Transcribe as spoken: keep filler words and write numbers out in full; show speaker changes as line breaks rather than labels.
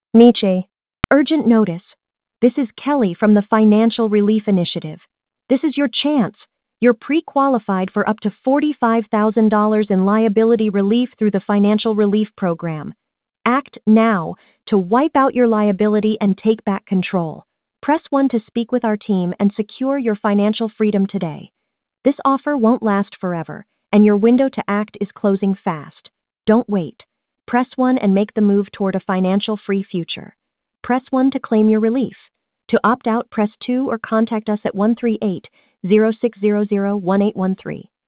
Nietzsche. Urgent notice. This is Kelly from the Financial Relief Initiative. This is your chance. You're pre-qualified for up to forty-five thousand dollars in liability relief through the Financial Relief Program. Act now to wipe out your liability and take back control. Press one to speak with our team and secure your financial freedom today. This offer won't last forever, and your window to act is closing fast. Don't wait. Press one and make the move toward a financial-free future. Press one to claim your relief. To opt out, press two or contact us at one three eight, zero six zero zero, one eight one three.